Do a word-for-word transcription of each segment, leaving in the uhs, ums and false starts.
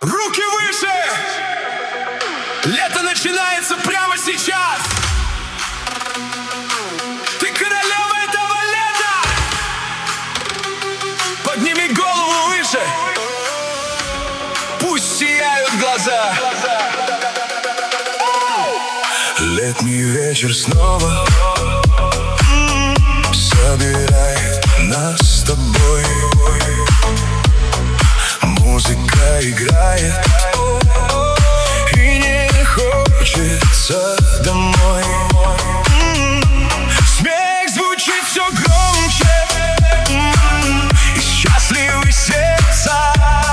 Руки выше! Лето начинается прямо сейчас! Ты королева этого лета! Подними голову выше! Пусть сияют глаза! Летний вечер снова собирает нас с тобой. Музыка играет, и не хочется домой. Смех звучит все громче, и счастливы сердца.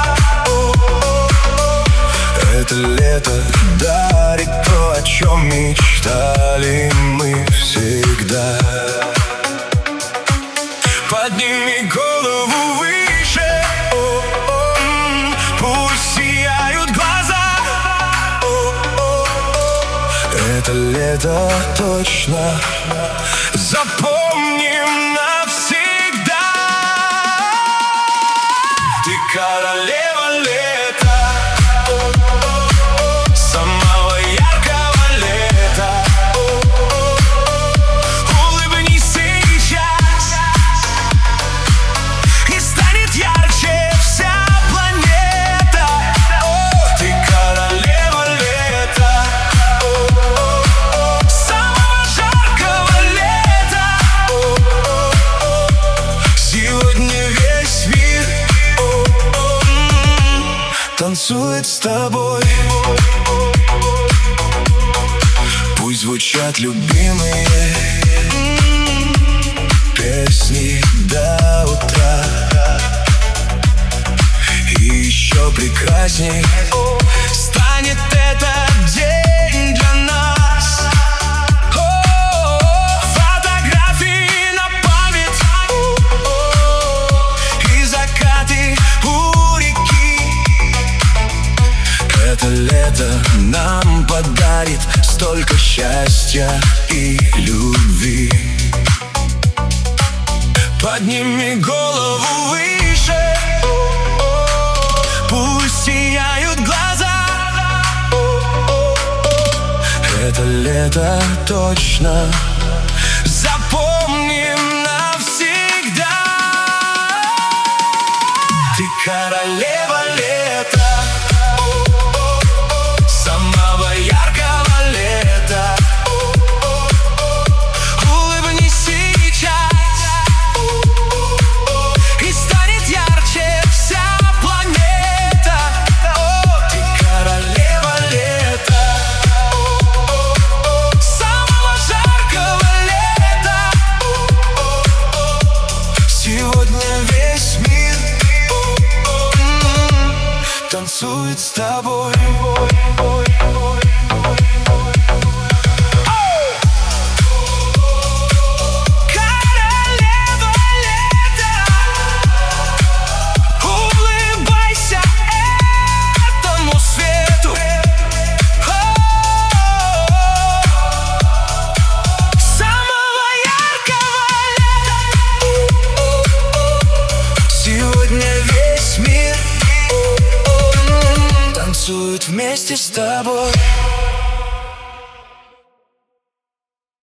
Это лето дарит то, о чем мечтали мы всегда. Подними голову выше, о-о-о, пусть сияют глаза. О-о-о, это лето точно запомним навсегда. Ты королева лета, самого яркого лета. Улыбнись сейчас, и станет ярче вся планета. Ты королева лета, самого жаркого лета. Сегодня весь мир танцует с тобой. Пусть звучат любимые песни до утра, и еще прекрасней станет этот день для нас. О, фотографии на память, и закаты у реки. Это лето нам подарит столько счастья и любви. Подними голову выше, пусть сияют глаза. Это лето точно запомним навсегда. Ты королева лета, самого яркого лета. Улыбнись сейчас, и станет ярче вся планета. Ты королева лета, самого жаркого лета. Сегодня весь мир танцует с тобой. Королева лета, улыбайся этому свету. Самого яркого лета. Сегодня весь мир танцует вместе с тобой.